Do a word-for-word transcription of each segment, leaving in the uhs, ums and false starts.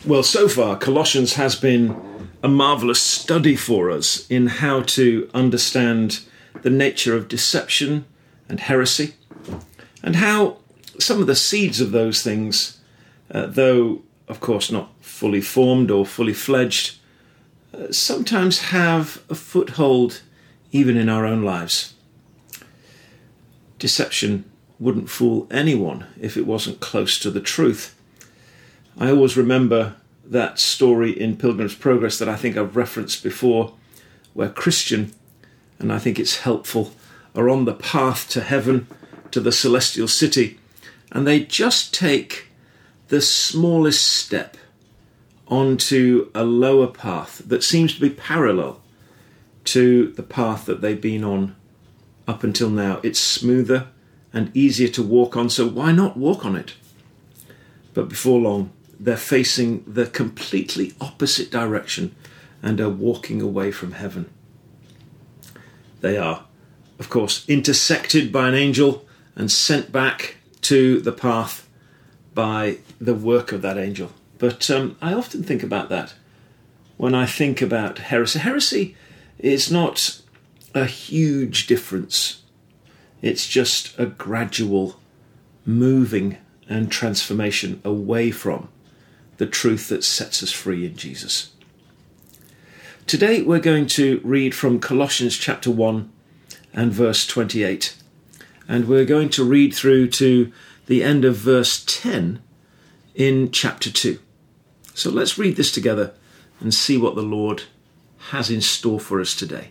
Well, so far, Colossians has been a marvellous study for us in how to understand the nature of deception and heresy, and how some of the seeds of those things, uh, though, of course, not fully formed or fully fledged, uh, sometimes have a foothold even in our own lives. Deception wouldn't fool anyone if it wasn't close to the truth. I always remember that story in Pilgrim's Progress that I think I've referenced before, where Christian, and I think it's helpful, are on the path to heaven, to the celestial city, and they just take the smallest step onto a lower path that seems to be parallel to the path that they've been on up until now. It's smoother and easier to walk on, so why not walk on it? But before long, they're facing the completely opposite direction and are walking away from heaven. They are, of course, intersected by an angel and sent back to the path by the work of that angel. But um, I often think about that when I think about heresy. Heresy is not a huge difference. It's just a gradual moving and transformation away from the truth that sets us free in Jesus. Today we're going to read from Colossians chapter one and verse twenty-eight. And we're going to read through to the end of verse ten in chapter two. So let's read this together and see what the Lord has in store for us today.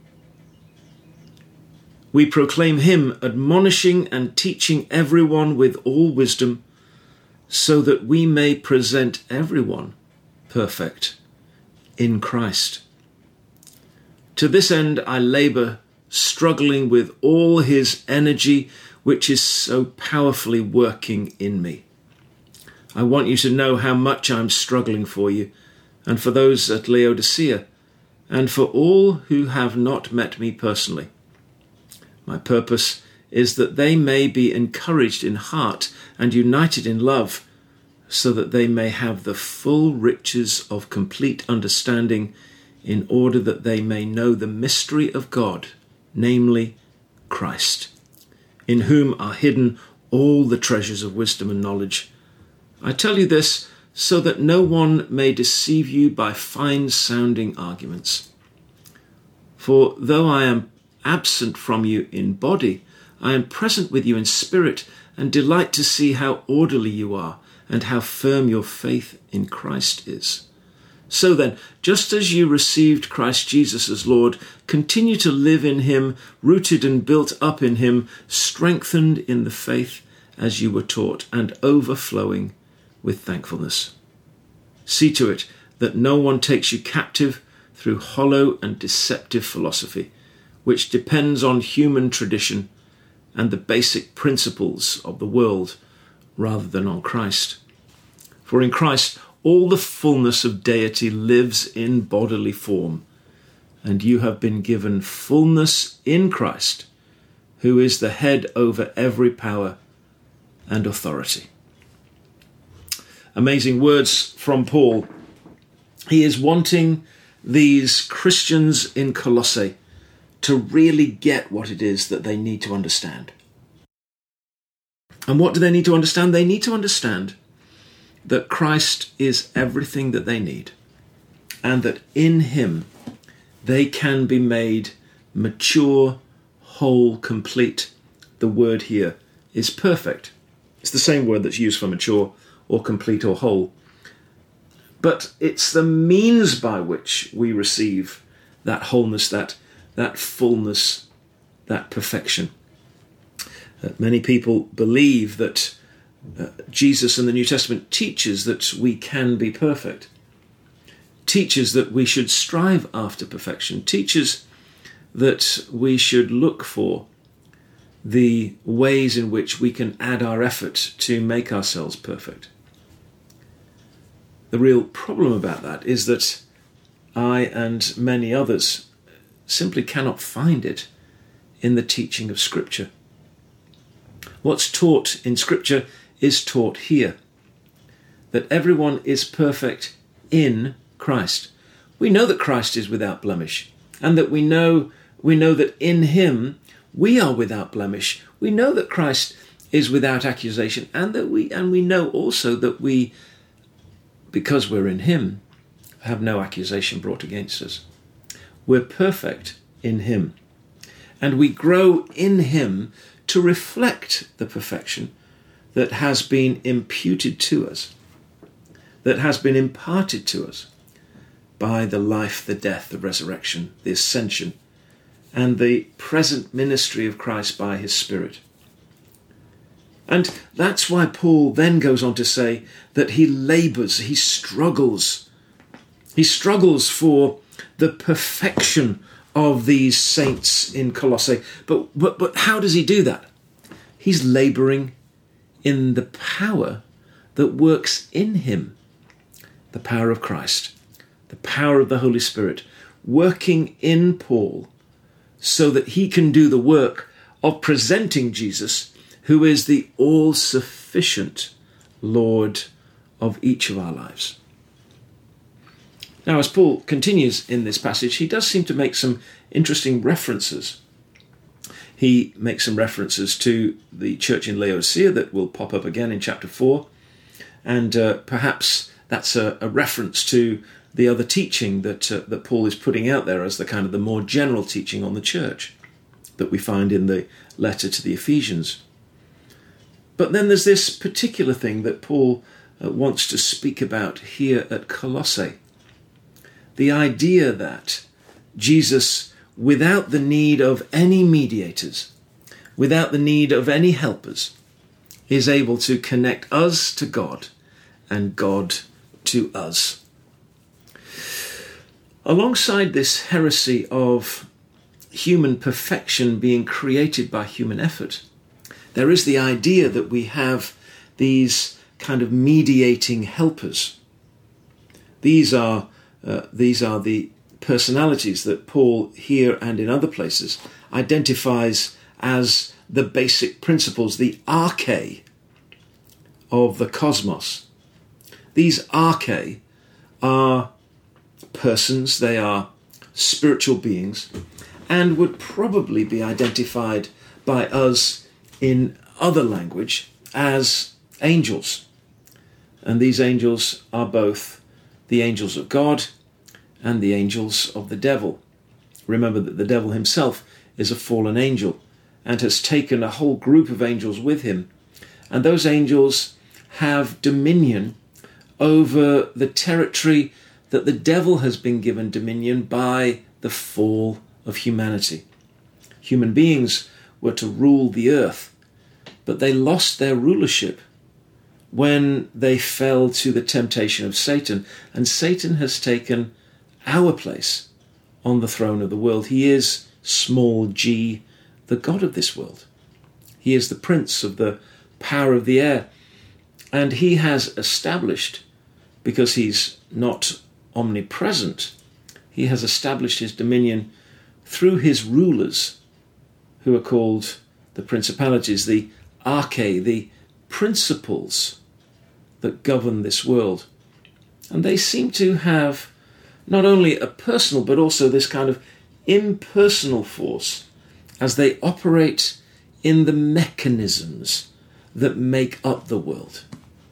We proclaim him, admonishing and teaching everyone with all wisdom, so that we may present everyone perfect in Christ. To this end I labour, struggling with all his energy, which is so powerfully working in me. I want you to know how much I'm struggling for you, and for those at Laodicea, and for all who have not met me personally. My purpose is that they may be encouraged in heart and united in love, so that they may have the full riches of complete understanding, in order that they may know the mystery of God, namely Christ, in whom are hidden all the treasures of wisdom and knowledge. I tell you this so that no one may deceive you by fine-sounding arguments. For though I am absent from you in body, I am present with you in spirit, and delight to see how orderly you are and how firm your faith in Christ is. So then, just as you received Christ Jesus as Lord, continue to live in him, rooted and built up in him, strengthened in the faith as you were taught, and overflowing with thankfulness. See to it that no one takes you captive through hollow and deceptive philosophy, which depends on human tradition and the basic principles of the world rather than on Christ. For in Christ, all the fullness of deity lives in bodily form, and you have been given fullness in Christ, who is the head over every power and authority. Amazing words from Paul. He is wanting these Christians in Colossae to really get what it is that they need to understand. And what do they need to understand? They need to understand that Christ is everything that they need, and that in him they can be made mature, whole, complete. The word here is perfect. It's the same word that's used for mature or complete or whole. But it's the means by which we receive that wholeness, that that fullness, that perfection. Uh, many people believe that uh, Jesus in the New Testament teaches that we can be perfect, teaches that we should strive after perfection, teaches that we should look for the ways in which we can add our effort to make ourselves perfect. The real problem about that is that I and many others simply cannot find it in the teaching of Scripture. What's taught in Scripture is taught here. that everyone is perfect in Christ. We know that Christ is without blemish, and that we know we know that in him we are without blemish. We know that Christ is without accusation, and that we and we know also that we, because we're in him, have no accusation brought against us. We're perfect in him, and we grow in him to reflect the perfection that has been imputed to us, that has been imparted to us by the life, the death, the resurrection, the ascension, and the present ministry of Christ by his Spirit. And that's why Paul then goes on to say that he labours, he struggles. He struggles for the perfection of these saints in Colossae. But, but, but how does he do that? He's labouring in the power that works in him. The power of Christ, the power of the Holy Spirit, working in Paul so that he can do the work of presenting Jesus, who is the all-sufficient Lord of each of our lives. Now, as Paul continues in this passage, he does seem to make some interesting references. He makes some references to the church in Laodicea that will pop up again in chapter four, and uh, perhaps that's a, a reference to the other teaching that uh, that Paul is putting out there as the kind of the more general teaching on the church that we find in the letter to the Ephesians. But then there's this particular thing that Paul uh, wants to speak about here at Colossae. The idea that Jesus, without the need of any mediators, without the need of any helpers, is able to connect us to God and God to us. Alongside this heresy of human perfection being created by human effort, there is the idea that we have these kind of mediating helpers. These are uh, these are the personalities that Paul here and in other places identifies as the basic principles, the arche of the cosmos. These arche are persons, they are spiritual beings, and would probably be identified by us in other language as angels. And these angels are both the angels of God and the angels of the devil. Remember that the devil himself is a fallen angel and has taken a whole group of angels with him. And those angels have dominion over the territory that the devil has been given dominion by the fall of humanity. Human beings were to rule the earth, but they lost their rulership when they fell to the temptation of Satan, and Satan has taken our place on the throne of the world. He is, small g, the god of this world. He is the prince of the power of the air, and he has established, because he's not omnipresent, he has established his dominion through his rulers, who are called the principalities, the arche, the principles that govern this world. And they seem to have not only a personal but also this kind of impersonal force as they operate in the mechanisms that make up the world.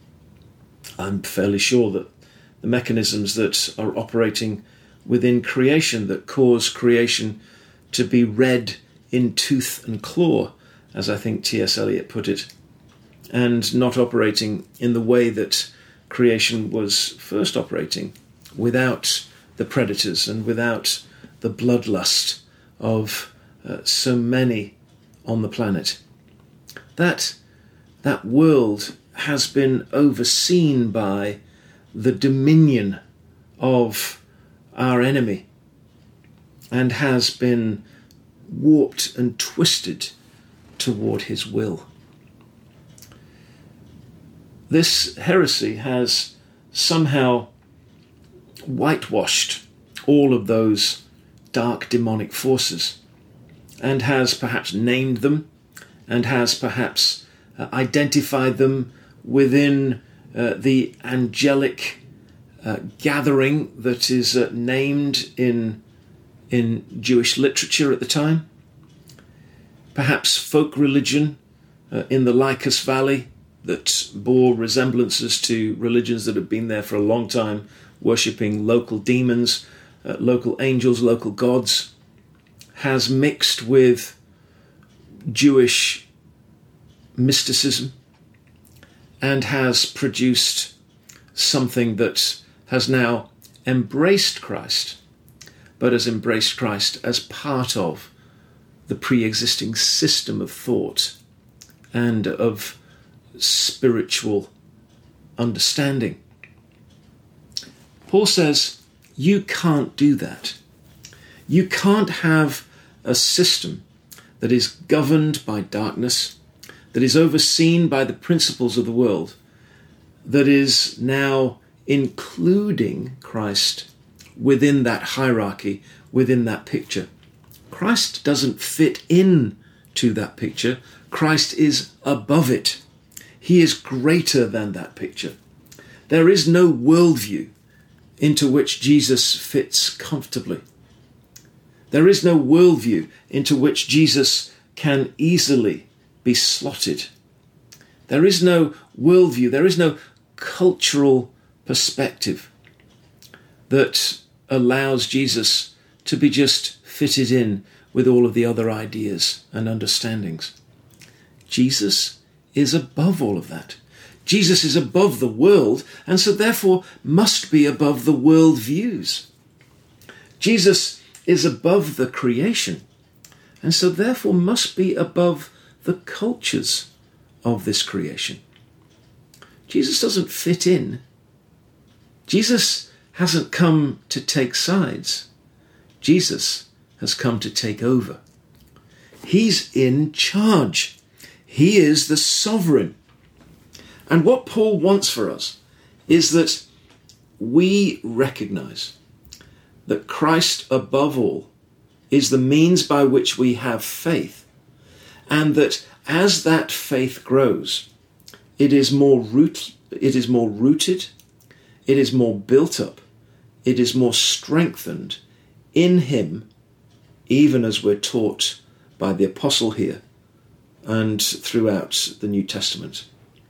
I'm fairly sure that the mechanisms that are operating within creation that cause creation to be red in tooth and claw, as I think T S Eliot put it, and not operating in the way that creation was first operating, without the predators and without the bloodlust of uh, so many on the planet. That, that world has been overseen by the dominion of our enemy and has been warped and twisted toward his will. This heresy has somehow whitewashed all of those dark demonic forces and has perhaps named them and has perhaps uh, identified them within uh, the angelic uh, gathering that is uh, named in, in Jewish literature at the time. Perhaps folk religion uh, in the Lycus Valley that bore resemblances to religions that had been there for a long time, worshipping local demons, uh, local angels, local gods, has mixed with Jewish mysticism and has produced something that has now embraced Christ, but has embraced Christ as part of the pre-existing system of thought and of spiritual understanding. Paul says, you can't do that. You can't have a system that is governed by darkness, that is overseen by the principles of the world, that is now including Christ within that hierarchy, within that picture. Christ doesn't fit in to that picture. Christ is above it. He is greater than that picture. There is no worldview into which Jesus fits comfortably. There is no worldview into which Jesus can easily be slotted. There is no worldview, there is no cultural perspective that allows Jesus to be just fitted in with all of the other ideas and understandings. Jesus is above all of that. Jesus is above the world, and so therefore must be above the world views. Jesus is above the creation, and so therefore must be above the cultures of this creation. Jesus doesn't fit in. Jesus hasn't come to take sides. Jesus has come to take over. He's in charge. He is the sovereign. And what Paul wants for us is that we recognize that Christ above all is the means by which we have faith, and that as that faith grows, it is more root, it is more rooted, it is more built up, it is more strengthened in him, even as we're taught by the apostle here and throughout the New Testament.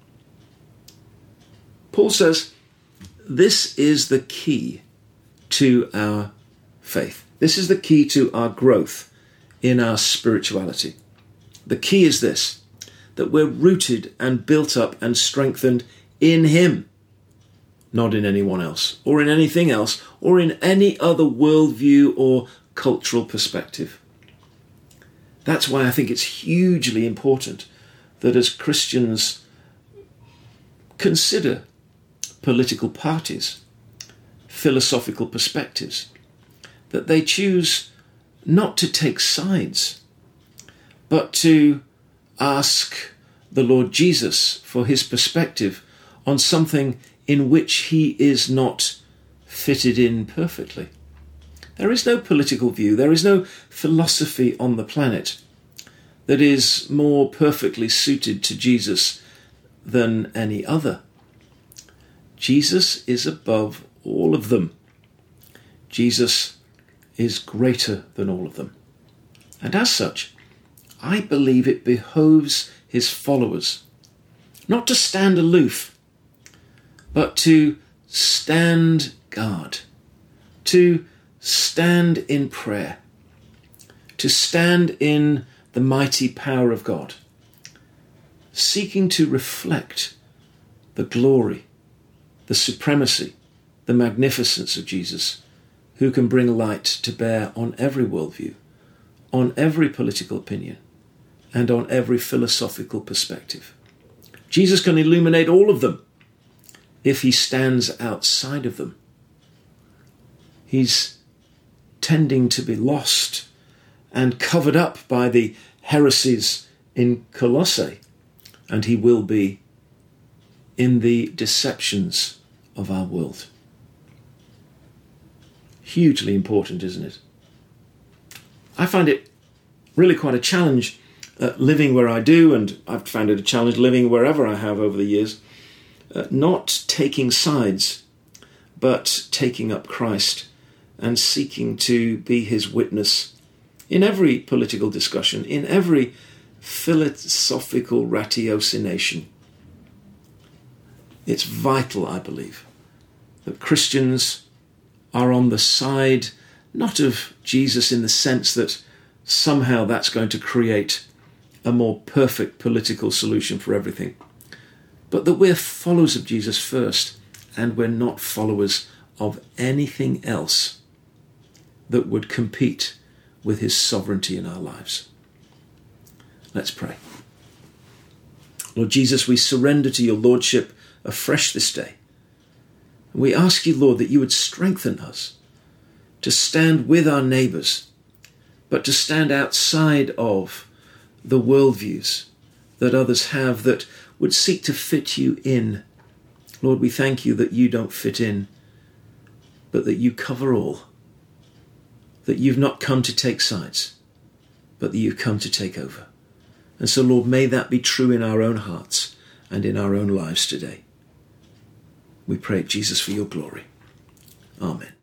Paul says this is the key to our faith. This is the key to our growth in our spirituality. The key is this, that we're rooted and built up and strengthened in him, not in anyone else, or in anything else, or in any other worldview or cultural perspective. That's why I think it's hugely important that as Christians consider political parties, philosophical perspectives, that they choose not to take sides, but to ask the Lord Jesus for his perspective on something in which he is not fitted in perfectly. There is no political view, there is no philosophy on the planet that is more perfectly suited to Jesus than any other. Jesus is above all of them. Jesus is greater than all of them. And as such, I believe it behoves his followers not to stand aloof, but to stand guard, to stand in prayer, to stand in the mighty power of God, seeking to reflect the glory, the supremacy, the magnificence of Jesus, who can bring light to bear on every worldview, on every political opinion, and on every philosophical perspective. Jesus can illuminate all of them if he stands outside of them. He's tending to be lost and covered up by the heresies in Colossae, and he will be in the deceptions of our world. Hugely important, isn't it? I find it really quite a challenge uh, living where I do, and I've found it a challenge living wherever I have over the years, uh, not taking sides, but taking up Christ and seeking to be his witness in every political discussion, in every philosophical ratiocination. It's vital, I believe, that Christians are on the side not of Jesus in the sense that somehow that's going to create a more perfect political solution for everything, but that we're followers of Jesus first, and we're not followers of anything else that would compete with his sovereignty in our lives. Let's pray. Lord Jesus, we surrender to your lordship afresh this day. We ask you, Lord, that you would strengthen us to stand with our neighbours, but to stand outside of the worldviews that others have that would seek to fit you in. Lord, we thank you that you don't fit in, but that you cover all, that you've not come to take sides, but that you've come to take over. And so, Lord, may that be true in our own hearts and in our own lives today. We pray, Jesus, for your glory. Amen.